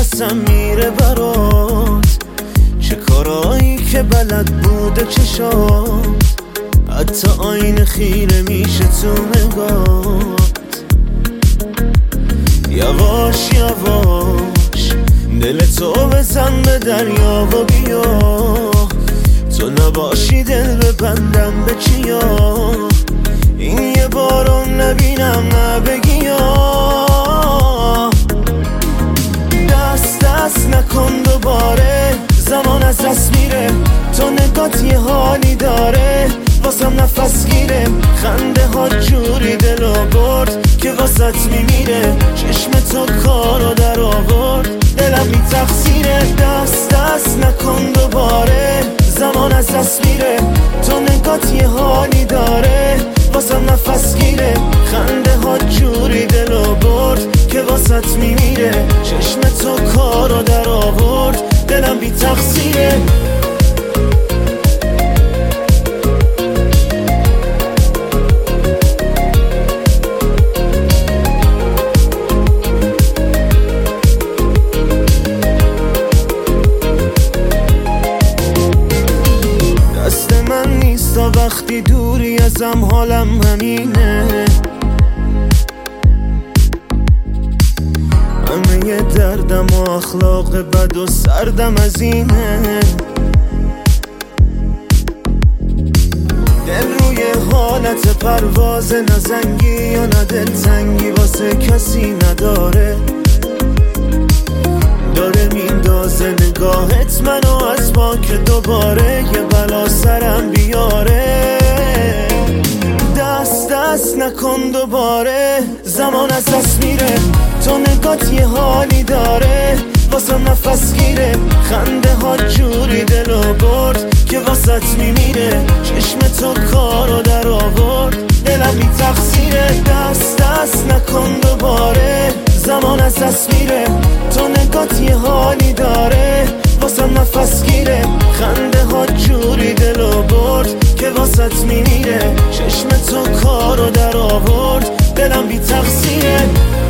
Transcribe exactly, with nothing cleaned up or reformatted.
نفسم میره برات، چه کارایی که بلد بوده چشات، حتی آینه خیره میشه تو نگات. یواش یواش دل تو بزن به دریا و بیا، تو نباشی دل ببندم به چیا، این یه بارو نبینم نبگیا. دست دست نکن دوباره، زمان از دست میره، تو نگات یه حالی داره، واسم نفس گیره، خنده ها جوری دلو برد که واسط میمیره، چشم تو کارو در آورد، دلم بی تقصیره. دست دست نکن دوباره، زمان از دست میره، تو نگات یه حالی داره، واسم نفس گیره، خنده ها جوری دلو برد که واسط میمیره، چشم تو کارو در آورد، دلم بی تقصیره. وقتی دوری ازم حالم همینه، همه یه دردم و اخلاق بد و سردم از اینه، دل روی حالت پرواز، نزنگی یا نه دلتنگی واسه کسی نداره، داره میندازه نگاهت منو از ما که دوباره یه بلا سرم بیاره. دست دست نکن دوباره، زمان از دست میره، تو نگات یه حالی داره، واسم نفس گیره، خنده ها جوری دلو برد که واسط میمیره، چشم تو کارو در آورد، دلم بی تقصیره. دست دست نکن دوباره، زمان از دست میره، تو نگات یه حالی داره، واسم نفس گیره، خنده ها جوری دلو برد که واسط میمیره، چشم تو کارو در آورد، دلم بی تقصیره.